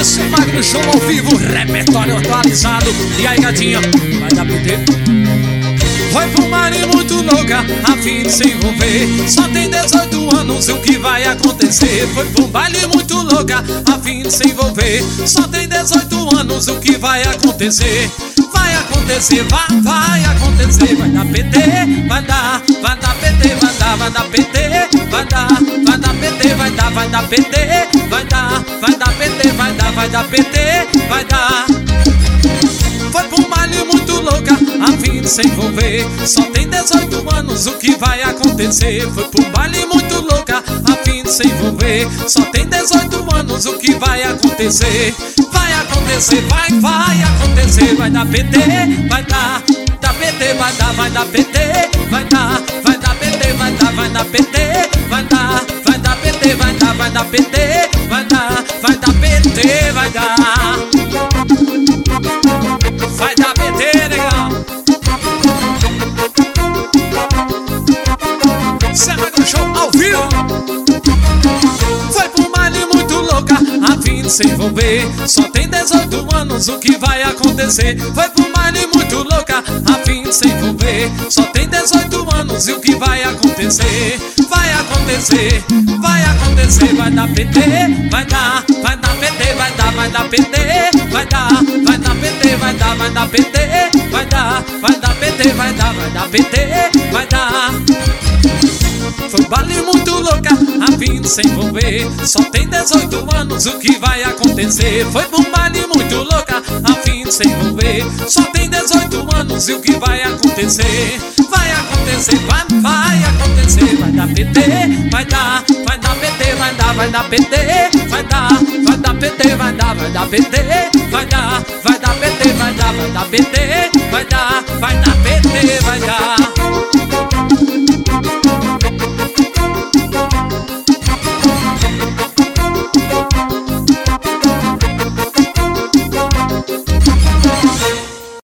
Isso é Magno Show ao vivo, repertório atualizado. E aí, gatinha, vai dar PT? Foi pra um baile muito louca, a fim de se envolver. Só tem 18 anos, o que vai acontecer? Foi pra um baile muito louca, a fim de se envolver. Só tem 18 anos, o que vai acontecer? Vai acontecer, vai acontecer. Vai dar PT, vai dar PT, vai dar PT, vai dar PT, vai dar PT, vai dar PT, vai dar PT, vai dar. Foi pra um baile muito louca, a fim de se envolver. Só tem 18 anos, o que vai acontecer? Foi pra um baile muito louca, a fim de se envolver. Só tem 18 anos, o que vai acontecer? Vai acontecer, vai acontecer. Vai dar PT, vai dar PT, vai dar PT, vai dar PT, vai dar PT, vai dar PT, vai dar PT, vai dar PT, vai dar. Vai dar PT, legal. Isso é Magno Show ao vivo. Foi pra um baile muito louca, a fim de se envolver. Só tem 18 anos, o que vai acontecer? Foi pra um baile muito louca, a fim de se envolver. Só tem 18 anos, e o que vai acontecer? Vai acontecer, vai acontecer. Vai dar PT, vai dar PT, vai dar PT, vai dar PT, vai dar PT, vai dar PT, vai dar PT, vai dar. Foi um baile muito louca, a fim de se envolver. Só tem 18 anos, o que vai acontecer? Foi um baile muito louca, a fim de se envolver. Só tem 18 anos, e o que vai acontecer? Vai acontecer, vai acontecer. Vai dar PT, vai dar PT, vai dar PT, vai dar PT, vai dar PT, vai dar PT, vai dar PT, vai dar PT.